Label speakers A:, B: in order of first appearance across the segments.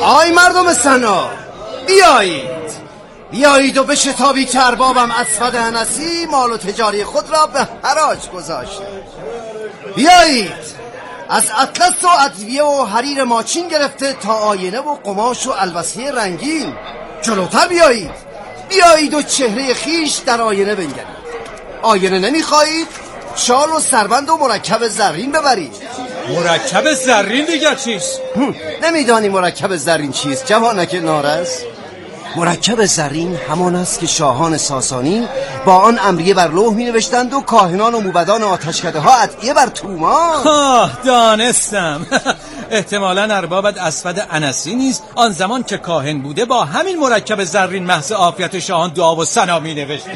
A: آی مردم صنعا، بیایید و بشتابید که اربابم اسود انسی مال و تجاری خود را به حراج گذاشته. بیایید از اطلس و ادویه و حریر ماچین گرفته تا آینه و قماش و البسه رنگین. جلوتر بیایید و چهره خیش در آینه بنگرید. آینه نمیخواهید؟ شال و سربند و مرکب زرین ببرید.
B: مرکب زرین دیگر چیست؟
A: نمیدانی مرکب زرین چیست جوانک نارس؟ مرکب زرین همان است که شاهان ساسانی با آن امریه بر لوح می نوشتند و کاهنان و موبدان آتشکده ها ادعیه بر تومان.
B: دانستم. احتمالاً اربابت اسود انسی نیز آن زمان که کاهن بوده با همین مرکب زرین محض عافیت شاهان دعا و ثنا می نوشته.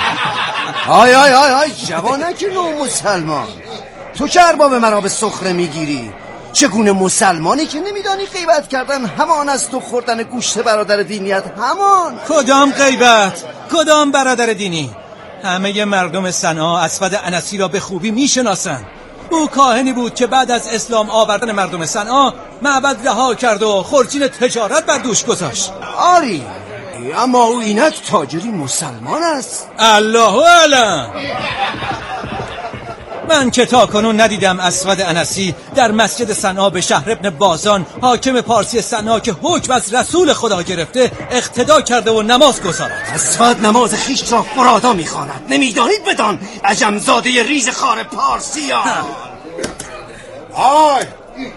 A: آی جوانک نو مسلمان، تو که ارباب مرا به سخره میگیری؟ چگونه مسلمانی که نمیدانی غیبت کردن همان است و خوردن گوشت برادر دینیت همان؟
B: کدام غیبت؟ کدام برادر دینی؟ همه مردم صنعا اسود انسی را به خوبی میشناسند. او کاهنی بود که بعد از اسلام آوردن مردم صنعا معبد رها کرد و خورجین تجارت بر دوش گذاشت.
A: آری، اما او اینک تاجری مسلمان است.
B: الله اعلم. من که تا کنون ندیدم اسود انسی در مسجد صنعا به شهر ابن بازان حاکم پارسی صنعا که حکم از رسول خدا گرفته اقتدا کرده و نماز گذارد.
A: اسود نماز خیش را فرادا میخواند. نمیدانید بدان عجمزاده ریز خار پارسی ها.
C: آی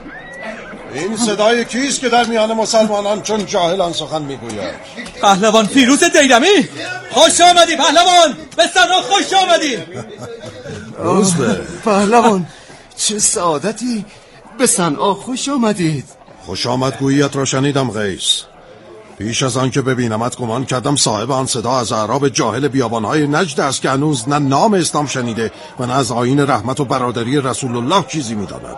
C: این صدای کیست که در میان مسلمانان چون جاهلان سخن میگوید؟
B: پهلوان فیروز دیلمی. خوش آمدی پهلوان، به صنعا خوش آمدی.
C: روزبه
A: پهلوان، چه سعادتی، به صنعا خوش آمدید.
C: خوش آمدگوییت را شنیدم قیس. پیش از آن که ببینمت گمان کردم صاحب آن صدا از اعراب جاهل بیابانهای نجد است که هنوز نه نام اسلام شنیده و نه از آیین رحمت و برادری رسول الله چیزی می‌داند.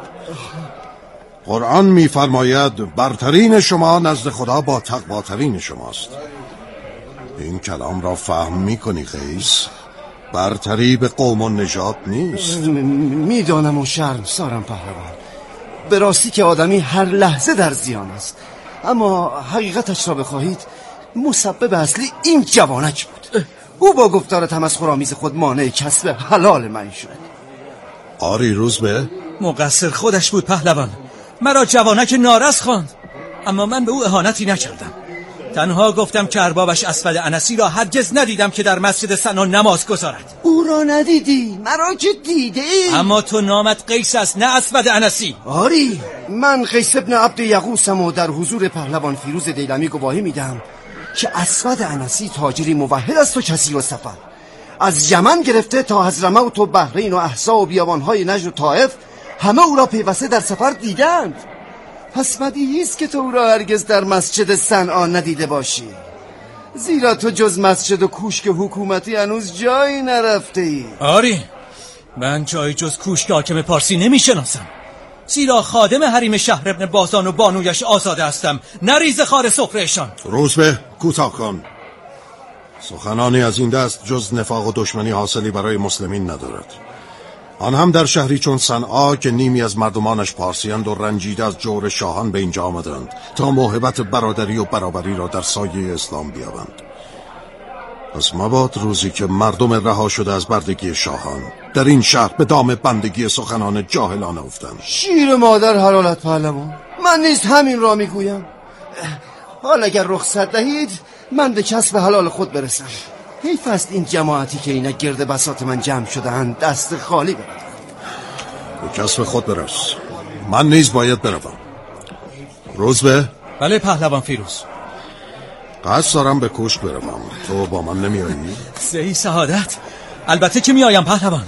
C: قرآن می‌فرماید برترین شما نزد خدا با تقواترین شماست. این کلام را فهم می‌کنی قیس؟ برتری به قوم و نژاد نیست.
A: میدانم و شرم سارم پهلوان. به راستی که آدمی هر لحظه در زیان است، اما حقیقتش را بخواهید مسبب اصلی این جوانک بود. او با گفتار تمسخرآمیز خود مانع کسب حلال من شد.
C: آری روزبه؟
B: مقصر خودش بود پهلوان. مرا جوانک نارس خواند، اما من به او اهانتی نکردم. تنها گفتم که اربابش اسود انسی را هرگز ندیدم که در مسجد صنعا نماز گذارد.
A: او را ندیدی؟ مرا که دیده ای.
B: اما تو نامت قیس است نه اسود انسی.
A: آری، من قیس ابن عبد یغوثم و در حضور پهلوان فیروز دیلمی گواهی میدم که اسود انسی تاجری موحد است و کثیر السفر. از یمن گرفته تا حضرموت و بحرین و احسا و بیابانهای نجد و طائف همه او را پیوسته در سفر دیدند. پس بدیهی است که تو او را هرگز در مسجد صنعا ندیده باشی، زیرا تو جز مسجد و کوشک حکومتی هنوز جایی نرفته ای.
B: آری، من جایی جز کوشک حاکم پارسی نمی شناسم، زیرا خادم حریم شهر ابن بازان و بانویش آزاده هستم، نه ریزه خار سفرهشان.
C: روزبه کوتاه کن. سخنانی از این دست جز نفاق و دشمنی حاصلی برای مسلمین ندارد. آن هم در شهری چون صنعا که نیمی از مردمانش پارسیند و رنجیده از جور شاهان به اینجا آمدند تا موهبت برادری و برابری را در سایه اسلام بیابند. پس مباد روزی که مردم رها شده از بردگی شاهان در این شهر به دام بندگی سخنان جاهلانه افتند.
A: شیر مادر حلالت پهلوان، من نیز همین را میگویم. حال اگر رخصت دهید من به کسب حلال خود برسم. حیف است این جماعتی که اینک گرد بساط من جمع شده‌اند دست خالی برند.
C: به کسب خود برس، من نیز باید بروم. روزبه؟
B: بله پهلوان فیروز.
C: قصد دارم به کوشک بروم، تو با من نمیایی؟
B: زهی سعادت، البته که میایم پهلوان.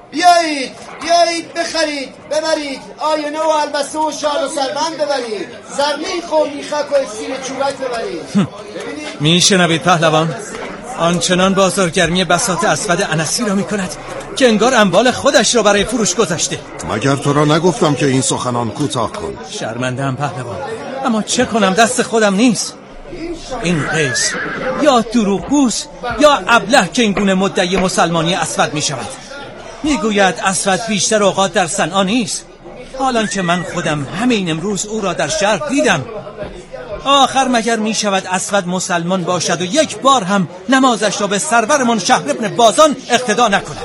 A: بیایید بخرید، ببرید، آینه و البسه و شال و سربند ببرید، زرمیخ و میخک و اکسیر چوبک ببرید.
B: میشنوید پهلوان؟ آنچنان بازارگرمی بساط اسود انسی را میکند که انگار اموال خودش را برای فروش گذاشته.
C: مگر تو را نگفتم که این سخنان کوتاه کن؟
B: شرمنده‌ام پهلوان، اما چه کنم، دست خودم نیست. این قیس یا دروغگوست یا ابله که این گونه مدعی مسلمانی اسود میشود. میگوید اسود بیشتر اوقات در صنعا نیست، حالان که من خودم همین امروز او را در شهر دیدم. آخر مگر می شود اسود مسلمان باشد و یک بار هم نمازش را به سرورمان شهر ابن بازان اقتدا نکند؟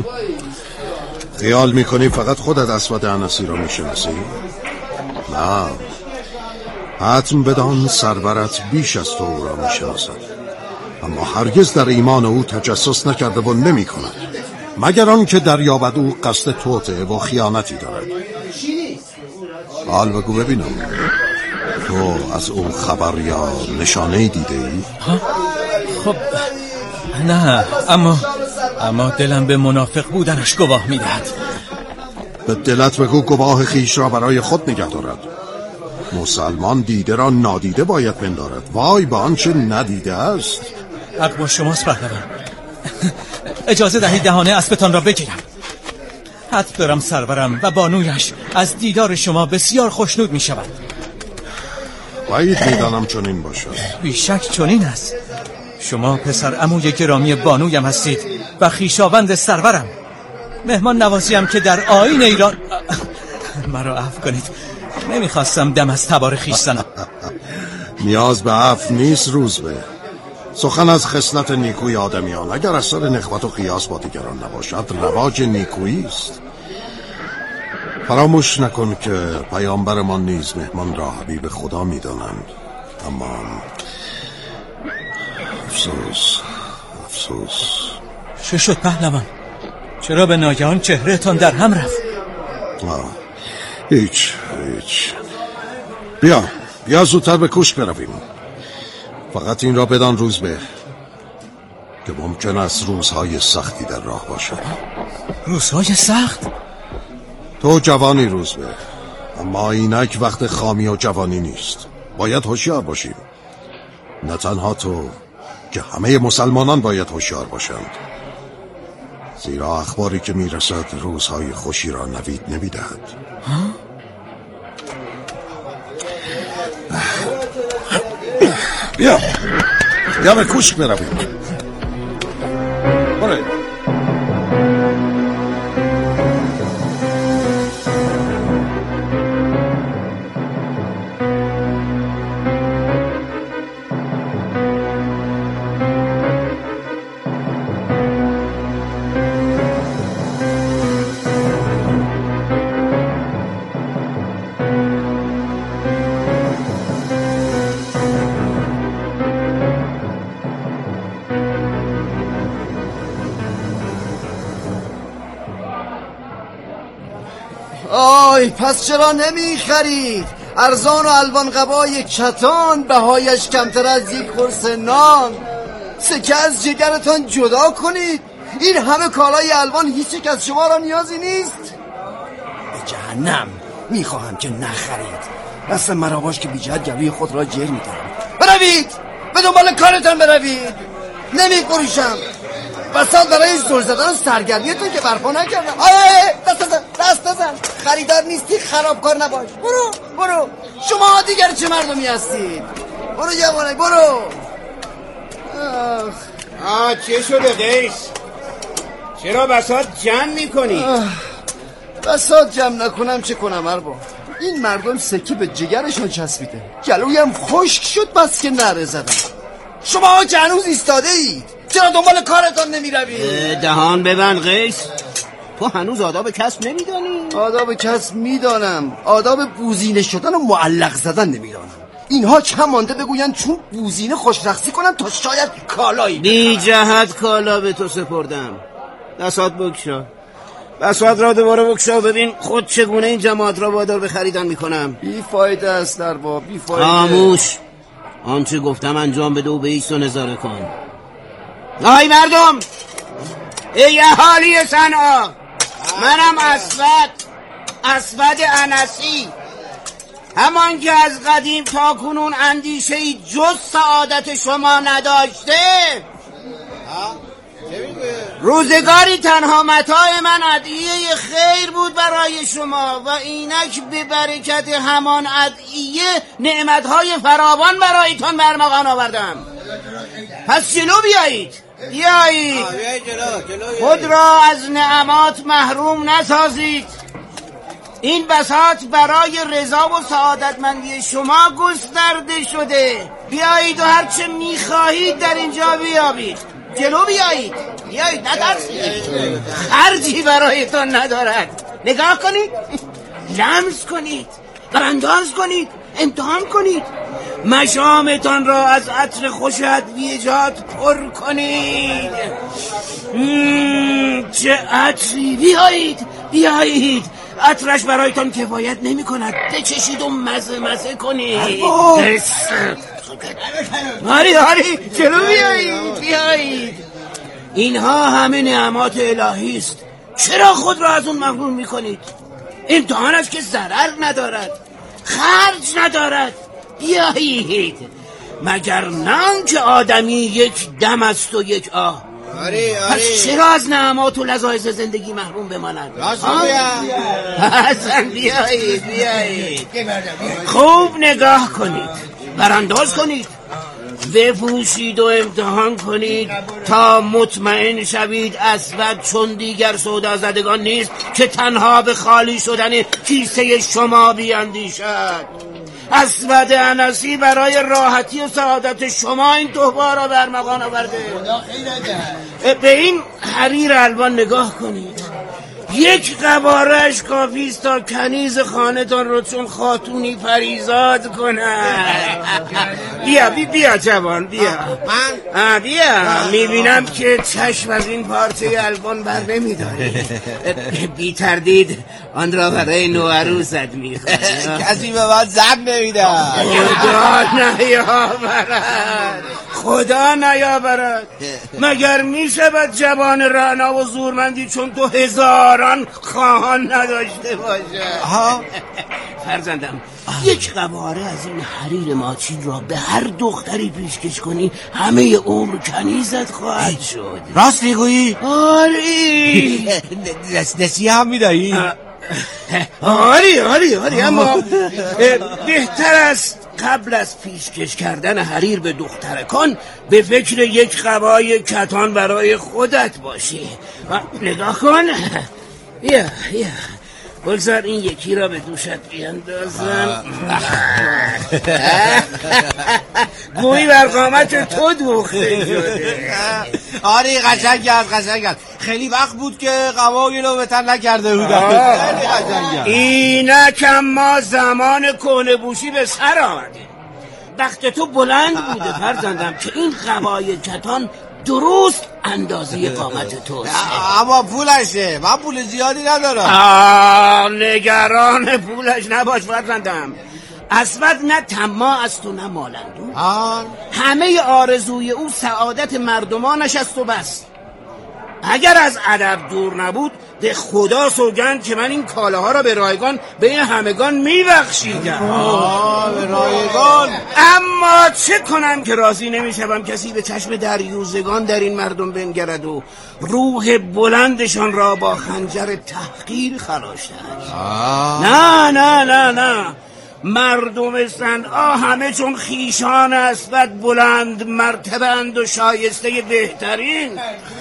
C: خیال میکنی فقط خودت اسود انسی را میشناسی؟ نه، حتم بدان سرورت بیش از تو او را میشناسد، اما هرگز در ایمان او تجسس نکرده و نمی کند، مگر آن که دریابد او قصد توطئه و خیانتی دارد. حال بگو ببینم، تو از او خبر یا نشانه دیده ای؟
B: خب نه، اما دلم به منافق بودنش گواه میدهد.
C: به دلت بگو گواه خیش را برای خود نگه دارد. مسلمان دیده را نادیده باید پندارد. وای با آنچه ندیده است.
B: حق با شماست پهلوان. اجازه دهید دهانه اسبتان را بگیرم. حد دارم سرورم و بانویش از دیدار شما بسیار خوشنود می شود.
C: باید میدانم چنین باشد.
B: بیشک چنین است. شما پسر عموی گرامی بانویم هستید و خویشاوند سرورم. مهمان نوازیم که در آیین ایران. مرا عفو کنید، نمیخواستم دم از تبار خویش زنم.
C: نیاز به عفو نیست روزبه. سخن از خصلت نیکوی آدمیان اگر اثر نخوت و قیاس با دیگران نباشد رواج نیکویی است. فراموش نکن که پیامبرمان نیز مهمان را حبیب خدا می‌دانند. اما افسوس.
B: چه شد پهلوان؟ چرا به ناگهان چهرهتان در هم رفت؟
C: هیچ. بیا زودتر به کوشک برویم. فقط این را بدان روزبه که ممکن است روزهای سختی در راه باشد.
B: روزهای سخت؟
C: تو جوانی روزبه، اما اینک وقت خامی و جوانی نیست. باید هوشیار باشیم. نه تنها تو که همه مسلمانان باید هوشیار باشند، زیرا اخباری که میرسد روزهای خوشی را نوید نمیدهد. بیا به کوشک برویم. برای
A: پس چرا نمی خرید؟ ارزان و الوان قبای کتان، بهایش کمتر از یک قرص نان. سکه از جگرتان جدا کنید. این همه کالای الوان هیچ یک از شما را نیازی نیست. به جهنم. میخواهم که نخرید. دست مرا باش که بی جهت گلوی خود را جر میدارم. بروید به دنبال کارتان بروید. نمی فروشم. بسات برای زل زدن سرگرمیتون که برپا نکردم. دست بزن. خریدار نیستی، خرابکار نباش. برو. شما دیگر چه مردمی هستید؟ برو جوانه برو.
D: چه شده قیس؟ چرا بساط جمع میکنی؟
A: بساط جمع نکنم چه کنم ارباب؟ این مردم سکی به جگرشون چسبیده. گلویم خشک شد بس که نره زدم. شما که هنوز ایستاده اید، چرا دنبال کارتان نمی روید؟
D: دهان ببند قیس. تو هنوز آداب کسب نمیدانی؟
A: آداب کسب میدانم، آداب بوزینه شدن و معلق زدن نمیدانم. اینها کم مانده بگویند چون بوزینه خوشرقصی کنم تا شاید کالایی
D: بی جهت کالا به تو سپردم. دستات بکشا، بساط را دوباره بکشا، ببین خود چگونه این جماعت را وادار به خریدن میکنم.
A: بی فایده است ارباب، بی فایده.
D: خاموش. آنچه گفتم انجام بده و به ایست و نظاره کن. آی مردم، ای اهالی صنعا، منم اسود انسی، همان که از قدیم تا کنون اندیشه‌ای جز سعادت شما نداشته. روزگاری تنها متاع من ادعیه خیر بود برای شما و اینک به برکت همان ادعیه نعمتهای فراوان برایتان برمغان آوردم. پس جلو بیایید. خود را از نعمات محروم نسازید. این بساط برای رضا و سعادتمندی شما گسترده شده. بیایید و هرچه میخواهید در اینجا بیابید. جلو بیایید، نترسید. خرجی برایتان ندارد. نگاه کنید، لمس کنید، برانداز کنید، امتحان کنید. مشامتان را از عطر خوش ادویجات پر کنید. چه عطری! بیایید عطرش برایتان کفایت نمی کند. بچشید و مزه کنید. هاری چرا بیایید. اینها همه نعمات الهی است. چرا خود را از اون محروم می کنید؟ امتحانش که ضرر ندارد، خرج ندارد. بیایید. مگر نه که آدمی یک دم است و یک آه. پس چرا از نعمات و لذایذ زندگی محروم بمانند؟ حسن بیایید. خوب نگاه کنید، برانداز کنید، بپوشید و امتحان کنید تا مطمئن شوید اسود چون دیگر سودازدگان نیست که تنها به خالی شدن کیسه شما بیاندیشد. اسود انسی برای راحتی و سعادت شما این تحفه را برمغان آورده. به این حریر الوان نگاه کنید. یک قبارش کافی است تا کنیز خانه‌تان رو چون خاتونی پریزاد کند. بیا جوان، بیا. بیا. میبینم که چشم از این پارچه الوان بر نمیداری. بی تردید آن را برای نوعروست میخواد.
E: کسی به من زن نمیده.
D: خدا نیاورد. مگر میشود جوان رعنا و زورمندی چون تو هزاران خواهان نداشته باشه؟ فرزندم، یک قباره از این حریر ماچین را به هر دختری پیشکش کنی همه عمر کنیزت خواهد شد.
E: راست میگویی؟
D: آری.
E: نسیه هم میدهی؟
D: آری اما بهتر است قبل از پیشکش کردن حریر به دخترکان به فکر یک قبای کتان برای خودت باشی. نگاه کن. بیا بگذار این یکی را به دوشت بیاندازم. گویی بر قامت تو دوخته شده.
E: آری قشنگ است. خیلی وقت بود که قبای رو به تن نکرده بودم.
D: اینک اما زمان کهنه بوشی به سر آمده. وقت تو بلند بوده فرزندم که این قبای کتان درست اندازه قامت توست.
E: اما پولشه، من پول زیادی ندارم.
D: نگران پولش نباش فرزندم. اسود نه طماع است و نه مالندو. همه آرزوی او سعادت مردمانش است و بس. اگر از ادب دور نبود به خدا سوگند که من این کالاها را به رایگان بین همگان میبخشیدم.
E: به رایگان؟
D: اما چه کنم که راضی نمیشوم کسی به چشم دریوزگان در این مردم بنگرد و روح بلندشان را با خنجر تحقیر خراشتند. نه مردم صنعا همه چون خیشان اسود بلند مرتبند و شایسته بهترین.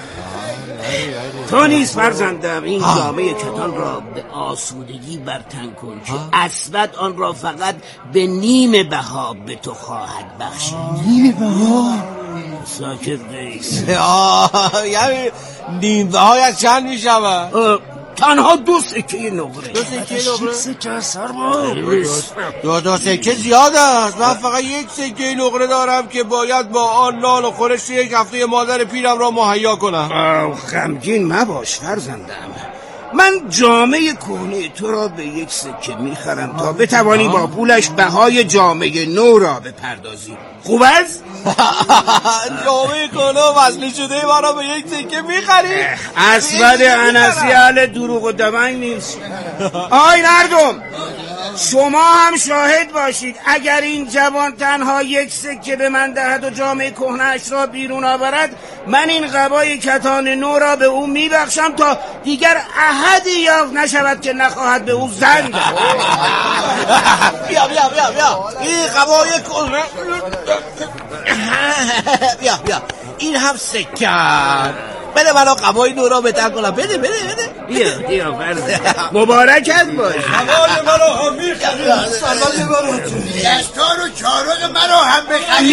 D: تو نیز فرزندم این جامعه کتان را به آسودگی برتن کن که اسود آن را فقط به نیم بها به تو خواهد بخشید.
E: نیم بها؟
D: ساکت بیس.
E: یعنی نیم بهای از چند می شود؟
D: تنها 2 سکه نقره.
E: 2 سکه نقره؟
D: 6 سکه از سر با
E: 2 سکه زیاد است. من فقط 1 سکه نقره دارم که باید با آن نان و خورش 1 هفته مادر پیرم را مهیا کنم.
D: غمگین مباش فرزندم. من جامعه کهنه تو را به 1 سکه میخرم تا بتوانی با پولش بهای جامعه نو را بپردازی. خوب است؟
E: جامعه کهنه و وصله شده ما را به 1 سکه میخری؟
D: اسود انسی اهل دروغ و دمنگ نیست. آی مردم، شما هم شاهد باشید. اگر این جوان تنها 1 سکه به من دهد و جامعه کهنه‌اش را بیرون آورد، من این قبای کتان نو را به او میبخشم تا دیگر احدی یافت نشود که نخواهد به او زن دهد.
E: بیا این قبای کهنه. بیا این هم سکه. بده منو قبای نورا بهتر کنم. بده
D: بیا فرزه مبارکت باش.
B: قبای منو هم میخرم.
A: سلام برات.
F: دستار و چارق منو هم بخرید.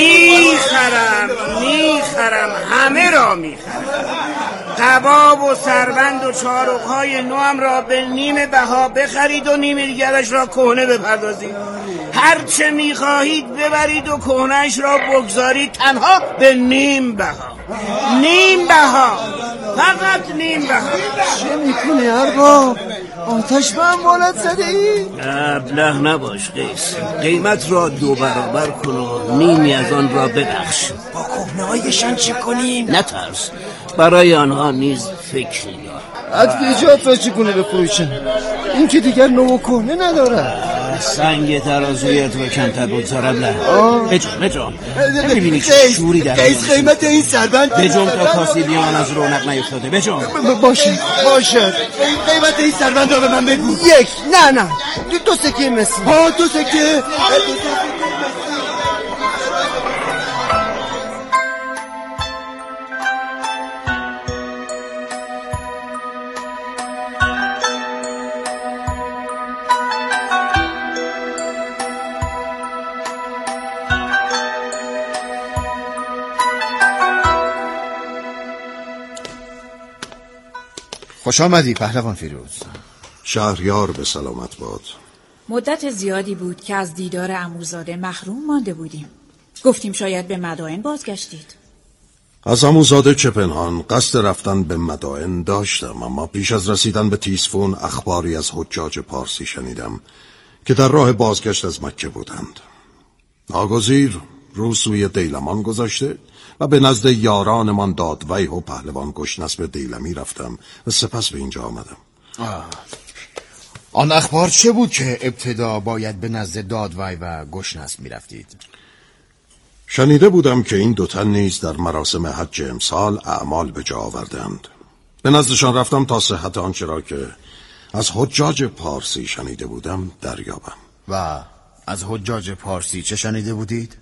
D: میخرم همه را میخرم. قباب و سربند و چارق‌های نوام را به نیم بها بخرید و نیم دیگرش را کهنه بپردازید. هر چه میخواهید ببرید و کهنه‌اش را بگذارید تنها به نیم بها. فقط نیم بها.
A: چه میکنه ارباب؟ آتش به هم والد زده ای؟
D: ابله نباش قیس. قیمت را 2 برابر کن و نیمی از آن را ببخش.
A: با کهنه‌هایشان چه کنیم؟
D: نترس، برای آنها نیز فکری دار.
A: ادویجات را چگونه بفروشن؟ این که دیگر نو و کهنه نداره.
D: سنگ ترازویت رو کمتر بگذارم. نه بجام نمیبینی که شوری در
A: قیس قیمت این سربند
D: بجام تا کاسی بیان از رونق نیفتاده. بجام
A: باشه قیمت این سربند را به من بگو. 1 نه 2 سکه مسی. 2 سکه.
F: خوش آمدی پهلوان فیروز.
C: شهریار به سلامت باد.
G: مدت زیادی بود که از دیدار عموزاده محروم مانده بودیم. گفتیم شاید به مدائن بازگشتید.
C: از عموزاده چه پنهان، قصد رفتن به مدائن داشتم، اما پیش از رسیدن به تیسفون اخباری از حجاج پارسی شنیدم که در راه بازگشت از مکه بودند. ناگزیر رو سوی دیلمان گذاشته و به نزد یارانمان دادویه و پهلوان گشنسب دیلمی رفتم و سپس به اینجا آمدم.
F: آن اخبار چه بود که ابتدا باید به نزد دادویه و گشنسب می رفتید؟
C: شنیده بودم که این 2 تن نیز در مراسم حج امسال اعمال به جا آوردند. به نزدشان رفتم تا صحت آنچه را که از حجاج پارسی شنیده بودم دریابم.
F: و از حجاج پارسی چه شنیده بودید؟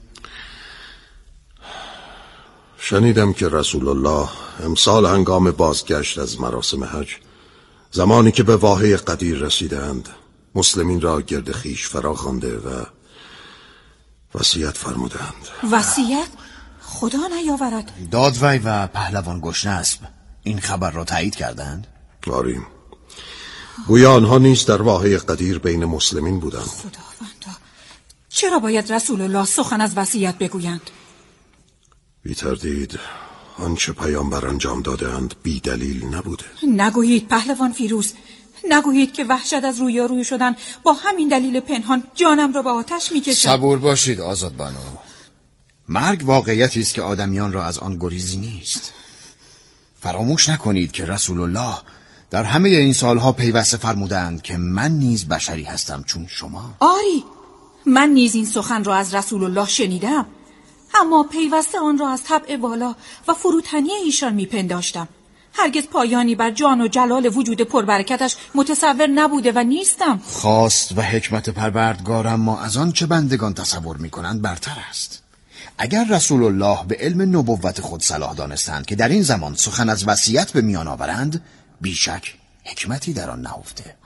C: شنیدم که رسول الله امسال هنگام بازگشت از مراسم حج، زمانی که به واحه قدیر رسیدند، مسلمین را گرد خیش فرا خوانده و وصیت فرمودند.
G: وصیت؟ خدا نیاورد.
F: دادویه و پهلوان گشنسب این خبر را تایید کردند؟
C: آریم، گویا آنها نیز در واحه قدیر بین مسلمین بودند.
G: خداوندا، چرا باید رسول الله سخن از وصیت بگویند؟
C: بی تردید آنچه پیامبر انجام دادند بی دلیل نبوده.
G: نگویید پهلوان فیروز، نگویید که وحشت از رویارویی شدن با همین دلیل پنهان جانم را به آتش میکشد.
F: صبور باشید آزاد بانو. مرگ واقعیتی است که آدمیان را از آن گریزی نیست. فراموش نکنید که رسول الله در همه این سالها پیوسته فرمودند که من نیز بشری هستم چون شما.
G: آری، من نیز این سخن را از رسول الله شنیدم، اما پیوسته آن را از طبع بالا و فروتنی ایشان میپنداشتم. هرگز پایانی بر جان و جلال وجود پربرکتش متصور نبوده و نیستم.
F: خواست و حکمت پروردگارم ما از آن چه بندگان تصور میکنند برتر است. اگر رسول الله به علم نبوت خود صلاح دانستند که در این زمان سخن از وصیت به میان آورند، بیشک حکمتی در آن نهفته.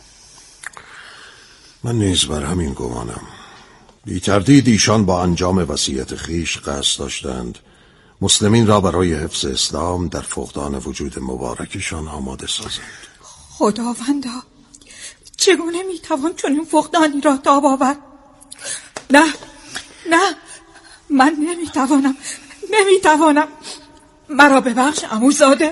C: من نیز بر همین گمانم. بی تردید ایشان با انجام وصیت خیش قصد داشتند مسلمین را برای حفظ اسلام در فقدان وجود مبارکشان آماده سازند.
G: خداوندا، چگونه میتوان چون این فقدانی را تاب آورد؟ نه، من نمیتوانم. مرا ببخش عموزاده.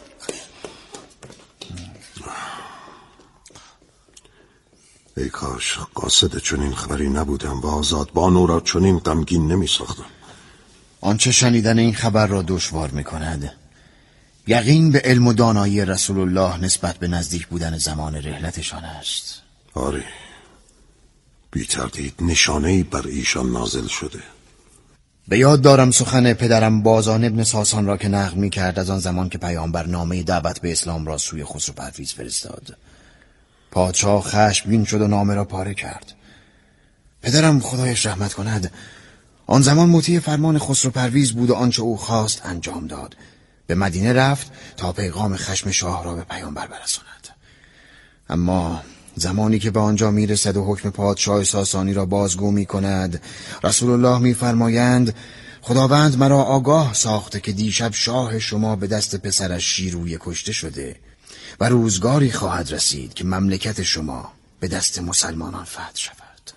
C: ای کاش قاصد چنین خبری نبودم و آزادبانو را چنین غمگین نمی ساختم.
F: آنچه شنیدن این خبر را دشوار می کند یقین به علم و دانایی رسول الله نسبت به نزدیک بودن زمان رحلتشان است.
C: آری، بی تردید نشانه‌ای بر ایشان نازل شده.
F: به یاد دارم سخن پدرم بازان ابن ساسان را که نقل می کرد از آن زمان که پیامبر نامه دعوت به اسلام را سوی خسرو پرویز فرستاد. پادشاه خشمگین شد و نامه را پاره کرد. پدرم خدایش رحمت کند آن زمان مطیع فرمان خسرو پرویز بود و آنچه او خواست انجام داد به مدینه رفت تا پیغام خشم شاه را به پیامبر برساند. اما زمانی که به آنجا میرسد و حکم پادشاه ساسانی را بازگو میکند، رسول الله میفرمایند خداوند مرا آگاه ساخته که دیشب شاه شما به دست پسرش شیرویه کشته شده و روزگاری خواهد رسید که مملکت شما به دست مسلمانان فتح شود.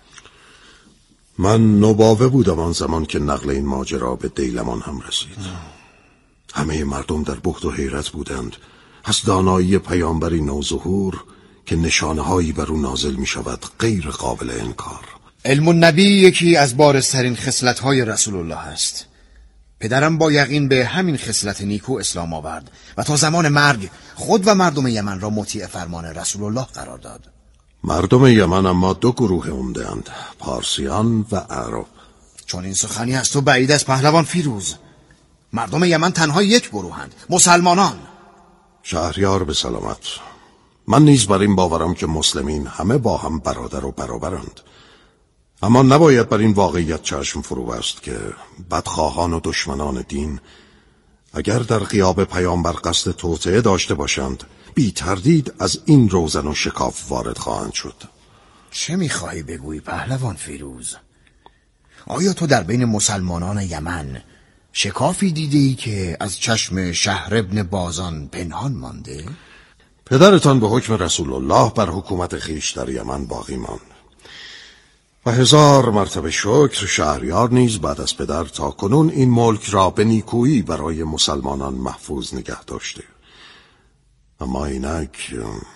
C: من نوباوه بودم آن زمان که نقل این ماجرا به دیلمان هم رسید. همه مردم در بهت و حیرت بودند از دانایی پیامبری نوظهور که نشانه هایی بر او نازل می شود غیر قابل انکار.
F: علم النبی یکی از بارزترین خصلت‌های رسول الله است. پدرم با یقین به همین خصلت نیکو اسلام آورد و تا زمان مرگ خود و مردم یمن را مطیع فرمان رسول الله قرار داد.
C: مردم یمن اما دو گروه عمده‌اند، پارسیان و عرب.
F: چون این سخنی از تو بعید از پهلوان فیروز. مردم یمن تنها یک گروهند، مسلمانان.
C: شهریار به سلامت. من نیز بر این باورم که مسلمین همه با هم برادر و برابرند. اما نباید بر این واقعیت چشم فرو بست که بدخواهان و دشمنان دین اگر در غیاب پیامبر قصد توطئه داشته باشند بی تردید از این روزن و شکاف وارد خواهند شد.
F: چه میخواهی بگویی پهلوان فیروز؟ آیا تو در بین مسلمانان یمن شکافی دیدی که از چشم شهر ابن بازان پنهان مانده؟
C: پدرتان به حکم رسول الله بر حکومت خویش در یمن باقی ماند و 1000 مرتبه شکر شهریار نیز بعد از پدر تا کنون این ملک را به نیکویی برای مسلمانان محفوظ نگه داشته. اما اینک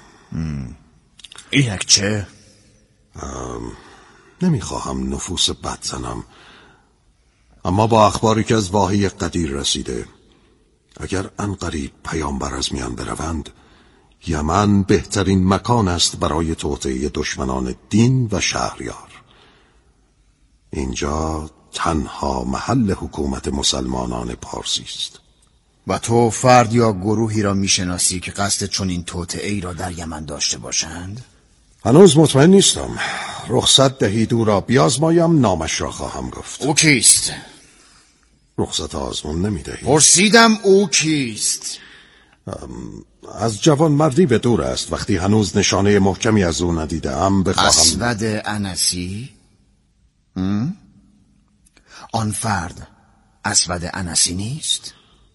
F: چه؟
C: نمیخواهم نفوس بد زنم، اما با اخباری که از واحی قدیر رسیده اگر عنقریب پیامبر از میان بروند یمن بهترین مکان است برای توطئه دشمنان دین و شهریار. اینجا تنها محل حکومت مسلمانان پارسی است.
F: و تو فرد یا گروهی را میشناسی که قصد چون این توطئه‌ای را در یمن داشته باشند؟
C: هنوز مطمئن نیستم. رخصت دهید او را بیازمایم، نامش را خواهم گفت.
F: او کیست؟
C: رخصت آزمون نمیدهید؟
F: پرسیدم او کیست؟
C: از جوان مردی به دور است. وقتی هنوز نشانه محکمی از او ندیدم بخواهم.
F: اسود انسی؟ آن فرد اسود انسی نیست؟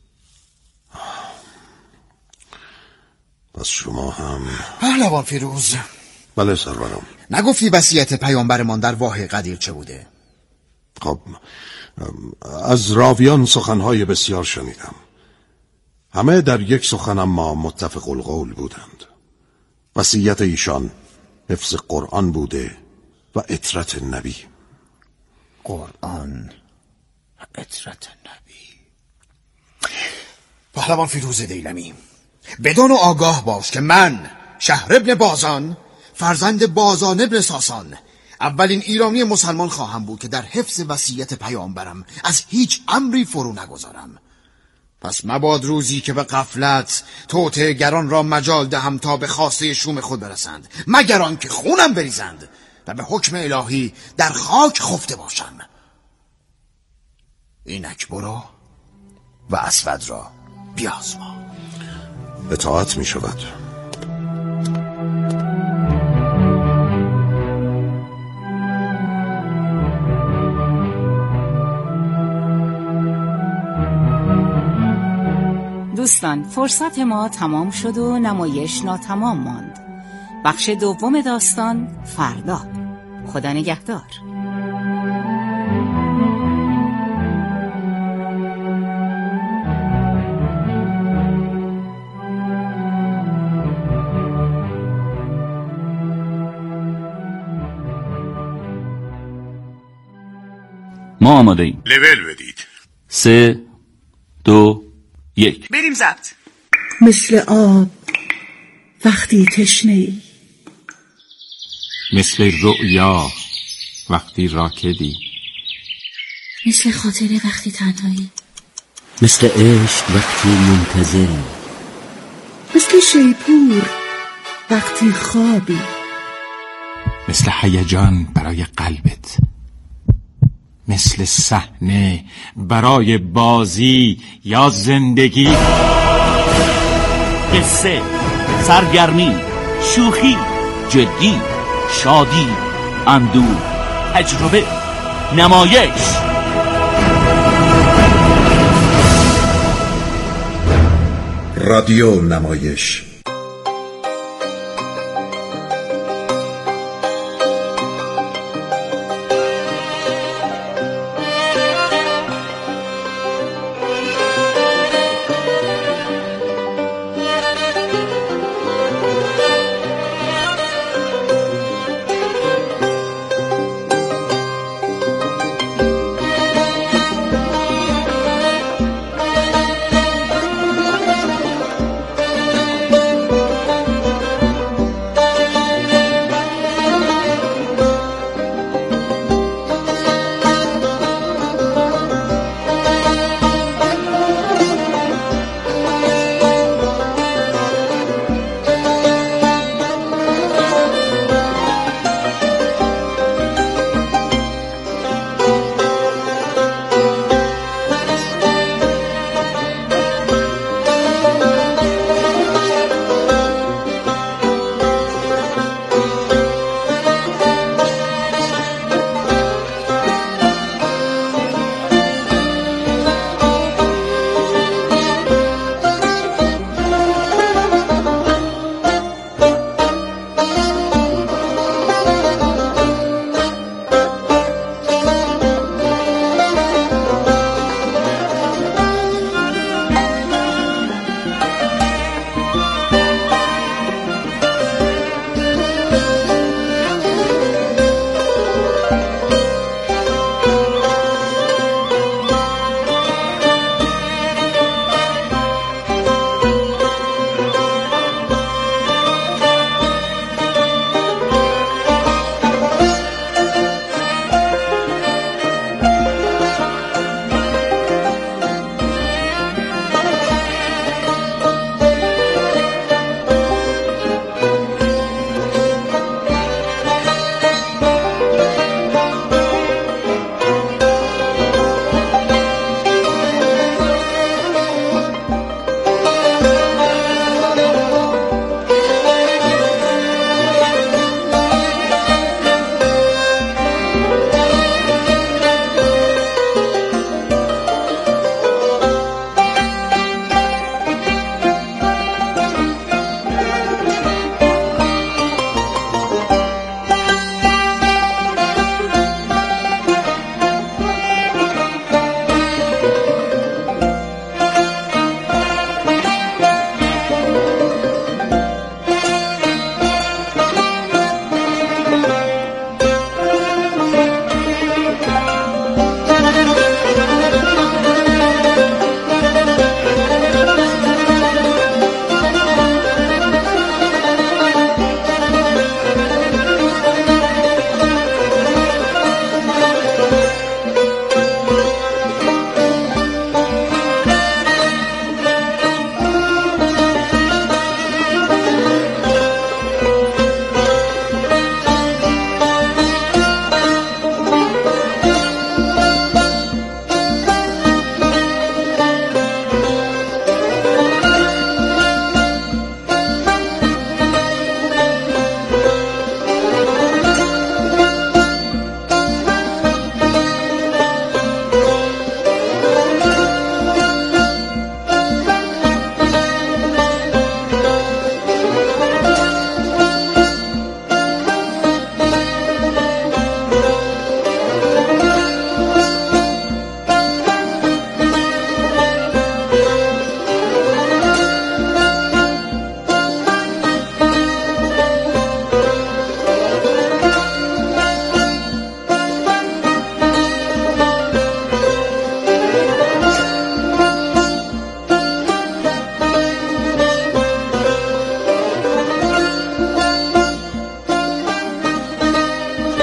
C: پس شما هم
F: پهلوان فیروز.
C: بله سرورم.
F: نگفتی وصیت پیامبرمان در واحه قدیر چه بوده؟
C: خب از راویان سخنهای بسیار شنیدم. همه در یک سخن اما متفق القول بودند. وصیت ایشان حفظ قرآن بوده و عترت نبی.
F: قرآن و عترت نبی. پهلوان فیروز دیلمی، بدان و آگاه باش که من شهر ابن بازان فرزند بازان ابن ساسان اولین ایرانی مسلمان خواهم بود که در حفظ وصیت پیامبرم از هیچ امری فرو نگذارم. پس مباد روزی که به غفلت توطئه‌گران را مجال دهم تا به خواسته شوم خود برسند، مگر آنکه خونم بریزند و به حکم الهی در خاک خفته باشم. اینک برو و اسود را بیازما.
C: اطاعت می شود.
H: دوستان، فرصت ما تمام شد و نمایش ناتمام ماند. بخش دوم داستان فردا. خدا نگهدار.
I: ما آماده ایم.
J: لول بدید.
I: 3 2 1
J: بریم ضبط.
K: مثل آب وقتی تشنه‌ای،
L: مثل رؤیا وقتی راکدی،
K: مثل خاطره وقتی تنهایی،
M: مثل عشق وقتی منتظری،
K: مثل شیپور وقتی خوابی،
L: مثل هیجان برای قلبت، مثل صحنه برای بازی یا زندگی.
I: قصه، سرگرمی، شوخی، جدی، شادی، اندوه، تجربه، نمایش.
C: رادیو نمایش.